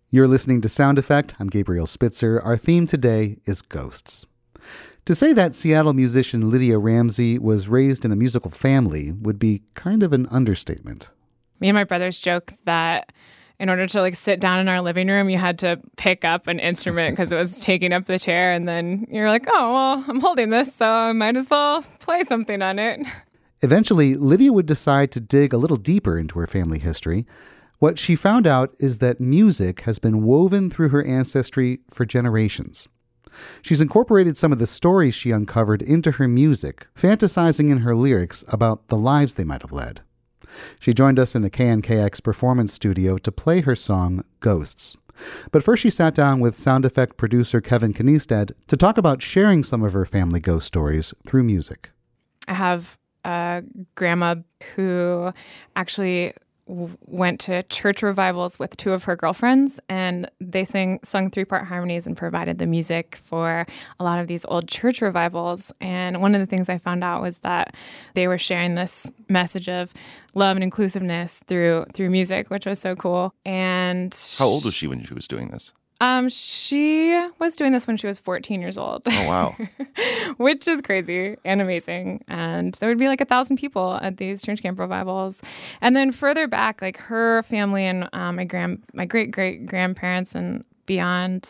You're listening to Sound Effect. I'm Gabriel Spitzer. Our theme today is ghosts. To say that Seattle musician Lydia Ramsey was raised in a musical family would be kind of an understatement. Me and my brothers joke that in order to sit down in our living room, you had to pick up an instrument because it was taking up the chair. And then you're like, oh, well, I'm holding this, so I might as well play something on it. Eventually, Lydia would decide to dig a little deeper into her family history. What she found out is that music has been woven through her ancestry for generations. She's incorporated some of the stories she uncovered into her music, fantasizing in her lyrics about the lives they might have led. She joined us in the KNKX performance studio to play her song, Ghosts. But first she sat down with sound effect producer Kevin Kniestead to talk about sharing some of her family ghost stories through music. I have a grandma who actually went to church revivals with two of her girlfriends, and they sung three-part harmonies and provided the music for a lot of these old church revivals. And one of the things I found out was that they were sharing this message of love and inclusiveness through music, which was so cool. And how old was she when she was doing this? She was doing this when she was 14 years old. Oh, wow. Which is crazy and amazing. And there would be 1,000 people at these church camp revivals. And then further back, her family and my great-great-grandparents and beyond,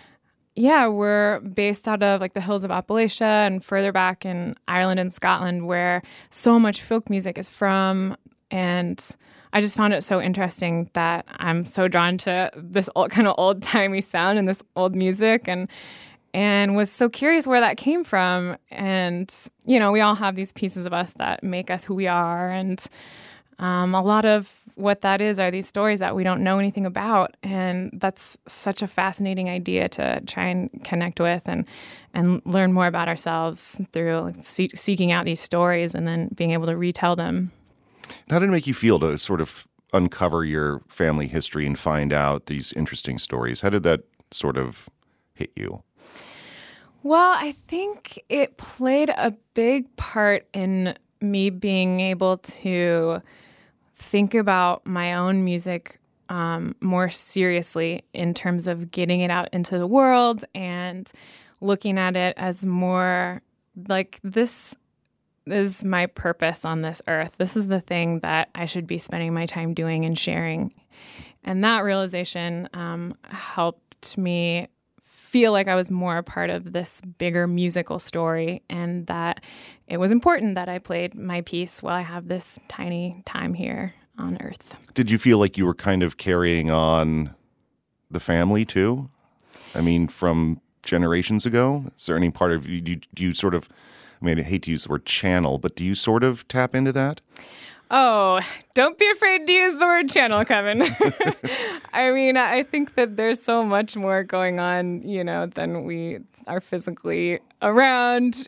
were based out of the hills of Appalachia and further back in Ireland and Scotland, where so much folk music is from. And I just found it so interesting that I'm so drawn to this kind of old-timey sound and this old music and was so curious where that came from. And, we all have these pieces of us that make us who we are. And a lot of what that is are these stories that we don't know anything about. And that's such a fascinating idea to try and connect with and learn more about ourselves through seeking out these stories and then being able to retell them. How did it make you feel to sort of uncover your family history and find out these interesting stories? How did that sort of hit you? Well, I think it played a big part in me being able to think about my own music more seriously in terms of getting it out into the world and looking at it as more this is my purpose on this earth. This is the thing that I should be spending my time doing and sharing. And that realization helped me feel like I was more a part of this bigger musical story and that it was important that I played my piece while I have this tiny time here on earth. Did you feel like you were kind of carrying on the family too? I mean, from generations ago? Is there any part of you, do you sort of, I hate to use the word channel, but do you sort of tap into that? Oh, don't be afraid to use the word channel, Kevin. I think that there's so much more going on, than we are physically around.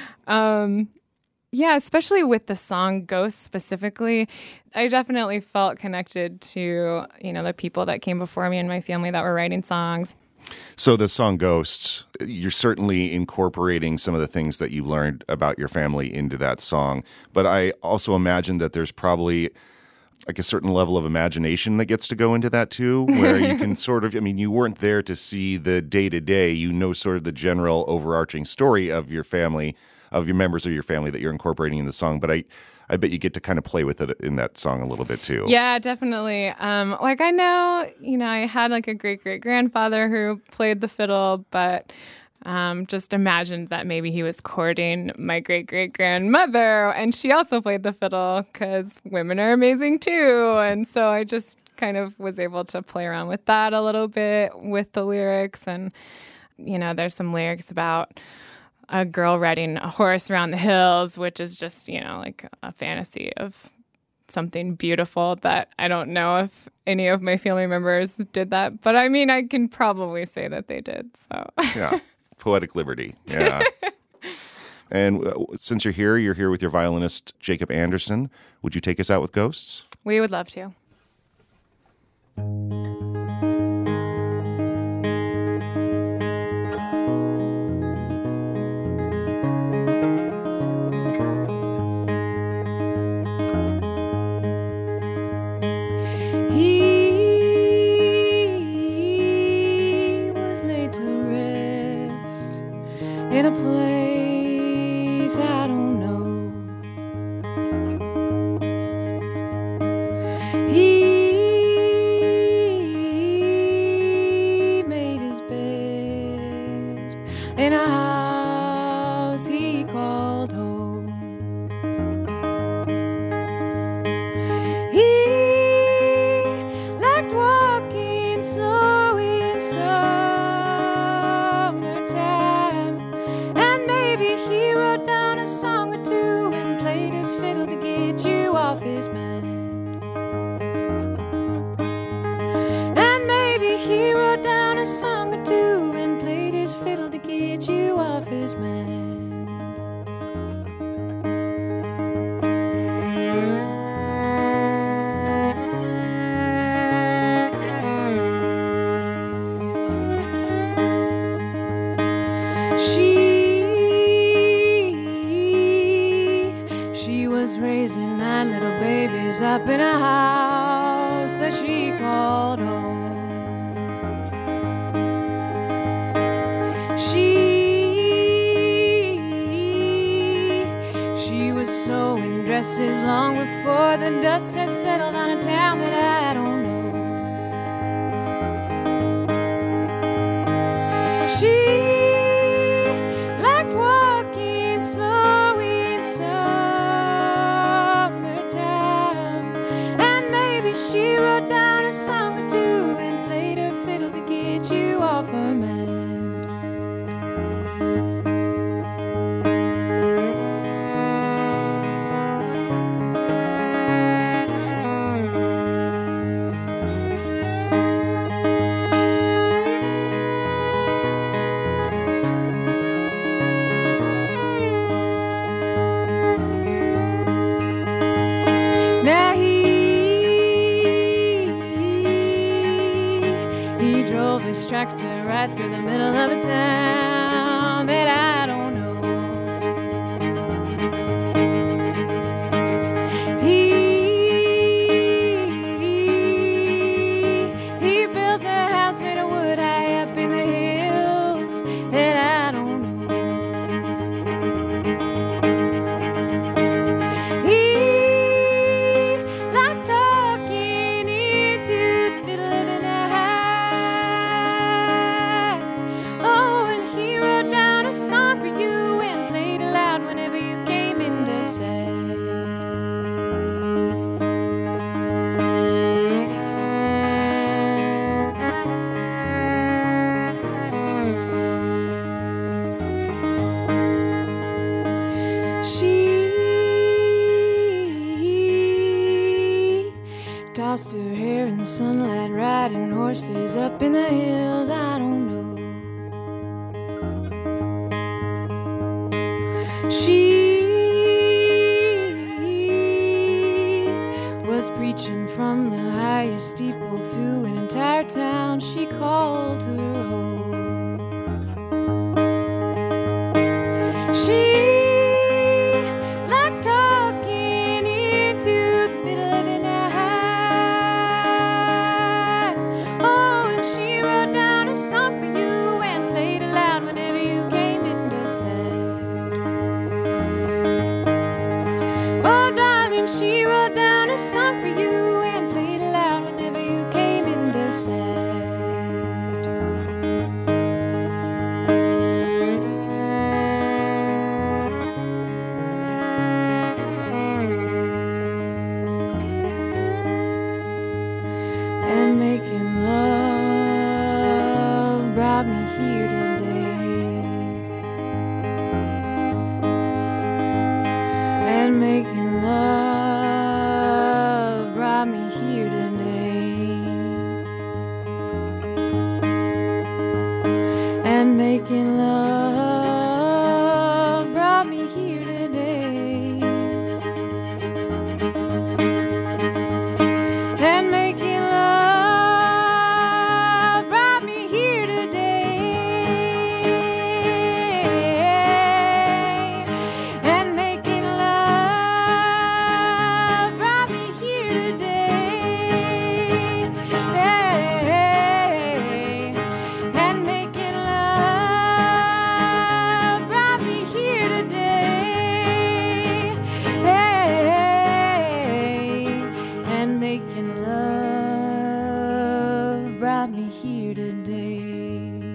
Especially with the song Ghosts specifically, I definitely felt connected to, the people that came before me in my family that were writing songs. So the song Ghosts, you're certainly incorporating some of the things that you learned about your family into that song. But I also imagine that there's probably a certain level of imagination that gets to go into that too, where you can sort of, you weren't there to see the day-to-day, sort of the general overarching story of your family, of your members of your family that you're incorporating in the song. But I bet you get to kind of play with it in that song a little bit too. Yeah, definitely. I know, I had a great-great-grandfather who played the fiddle, but just imagined that maybe he was courting my great-great-grandmother, and she also played the fiddle because women are amazing too. And so I just kind of was able to play around with that a little bit with the lyrics. And, there's some lyrics about a girl riding a horse around the hills, which is just, a fantasy of something beautiful that I don't know if any of my family members did that. But I can probably say that they did. So yeah, poetic liberty. Yeah. And since you're here with your violinist, Jacob Anderson. Would you take us out with Ghosts? We would love to. in a place I don't know. He made his bed in a house he called home. He liked walking slow in summertime, and maybe he wrote down a song or two and played his fiddle to get you off his mind. And maybe he wrote down a song or two and played his fiddle to get you off his mind. She was raising 9 little babies up in a house that she called home. She was sewing dresses long before the dust had settled on a town that I don't know. She liked walking slow in summertime, and maybe she wrote down a song or two and played her fiddle to get you off her mind. Now he drove his tractor right through the middle of a town that I don't know. He built a house made of wood high up in the hills that I don't know. Like talking into the middle of the night. Oh, and he wrote down a song for you and played it loud whenever you came into sight. She tossed her hair in the sunlight, riding horses up in the hills I don't know. She was preaching from the highest steeple to an entire town she called her own. She liked talking into the middle of the night. Oh, and she wrote down a song for you and played it loud whenever you came into sight. Oh, darling, she wrote down a song for you and played it loud whenever you came into sight. And making love brought me here today. And making love brought me here today. And making love brought me here today. And making love brought me here today. And making love brought me here today. And making love got me here today.